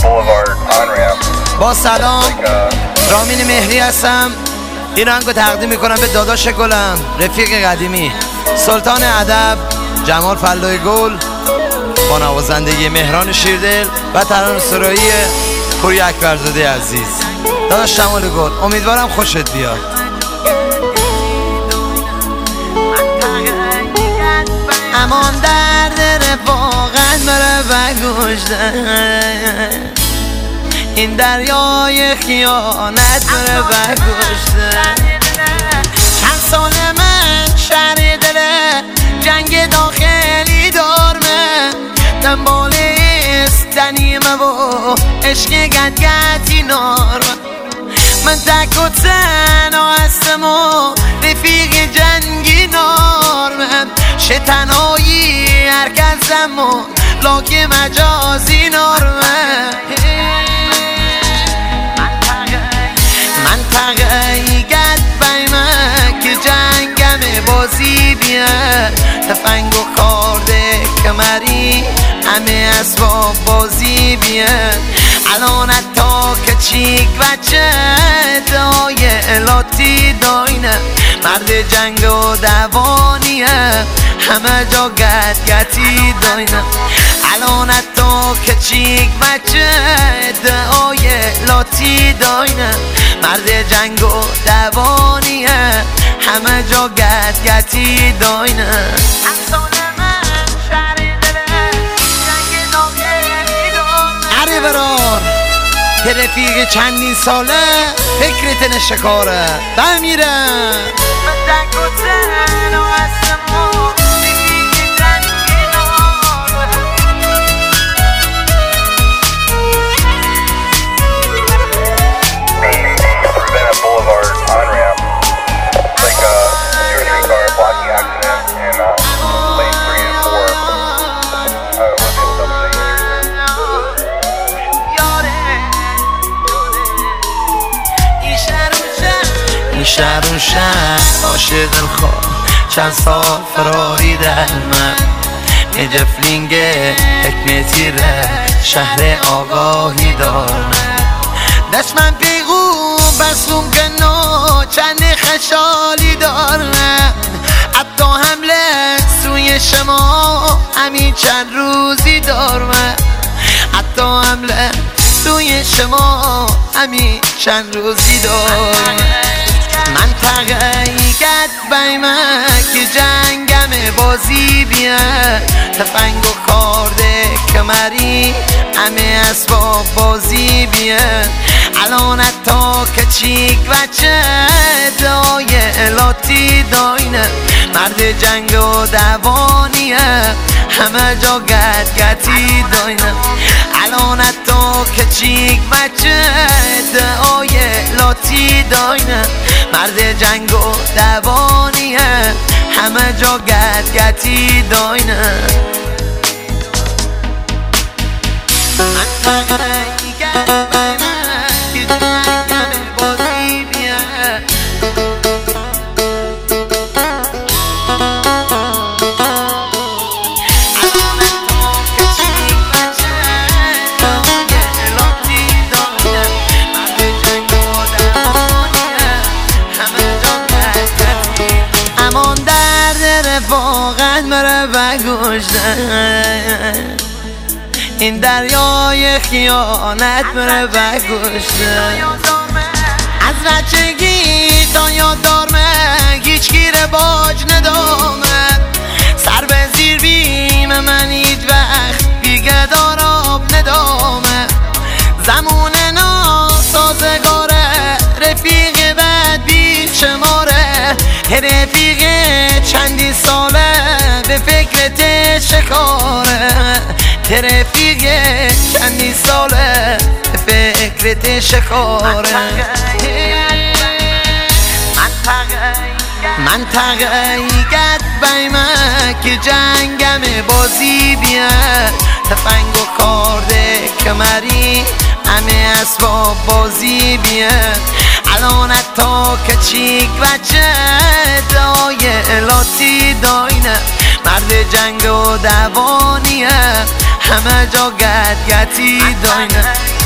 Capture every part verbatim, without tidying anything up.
با سلام، رامین مهری هستم. این آهنگو تقدیم میکنم به داداش گلم، رفیق قدیمی، سلطان ادب جمال فلای گل، با نوازندگی مهران شیردل و ترانه‌سرایی پوری اکبرزاده عزیز. داداش جمال گل، امیدوارم خوشت بیاد. امان درد رفاقت مره بگوشته، این دریای خیانت مره بگوشته. چند سال من شهر دله جنگ داخلی دارمه، دنبال استنیمه و عشق گدگتی نارمه. من تک و تنها هستم و رفیق جنگی نارمه، شتنایی هرکسم و لاک مجازی نارمه. منطقه گد بیمه که جنگم بازی بیاد، تفنگ و کارده کمری همه اسباب بازی بیاد. الان حتی که چیک بچه دای الاتی داینه، مرد جنگ و دوانیه همه جا گد گتی داینه. الان حتی که چیک بچه دای الاتی داینه، مرد جنگ و دوانیه همه جا گد گتی داینه. اره برار که رفیق چندین ساله فکرت نشکاره بمیره. من تک و تنها هستم و رفیق جنگی ناره. Savannah Boulevard on-ramp. It's like a two or three car blocking accident in uh, lane three and four. I wasn't able to double check این شهر اون شهر عاشق دلخواه، چند سال فراری در من نجفلینگ حکمتی ره شهر آگاهی دارم. دست من پیغو بسلوم کنو چند خشالی دارم، حتی حمله سوی شما همین چند روزی دارم، حتی حمله سوی شما همین چند روزی دارم. منطقه گد بیمه که جنگم بازی بیاد، تفنگ و کارده کمری همه اسباب بازی بیاد. الان حتی که چیک بچه دای الاتی داینه، مرد جنگ و دوانیه همه جا گد گتی داینه. الان حتی که چیک بچه دای الاتی داینه، مرد جنگ و دوانیه همه جا گد گتی داینه. منطقه گد بیمه که جنگم بازی بیاد، امان درد رفاقت مره بگوشته، این دریای خیانت مره بگوشته. از بچگی تا یاد دارمه هیچ گیر باج ندامه، سر به زیر بیم من هیچ وقت بیگه داراب ندامه. زمون ناسازگاره رفیق بد بی شماره، رفیق چندی ساله به فکرت شکاره، رفیق چندی ساله به فکرت شکاره. منطقه گد بیمه که جنگم بازی بیاد، تفنگ و کارده کمری همه اسباب بازی بیاد. الان حتی که چیک بچه دای الاتی داینه، مرد جنگ و دوانیه همه جا گد گتی داینه.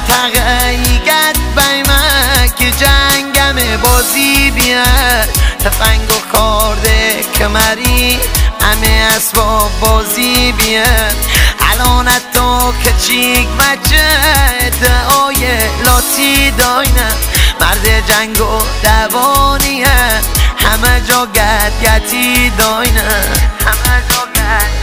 تغییرت بیمه که جنگم بازی بیاد تفنگ و کارده کمری همه اسباب بازی بیاد الان تو کچیک بچه دعای لاتی داینه مرد جنگ و دوانیه همه جا گد گتی داینه همه جا گد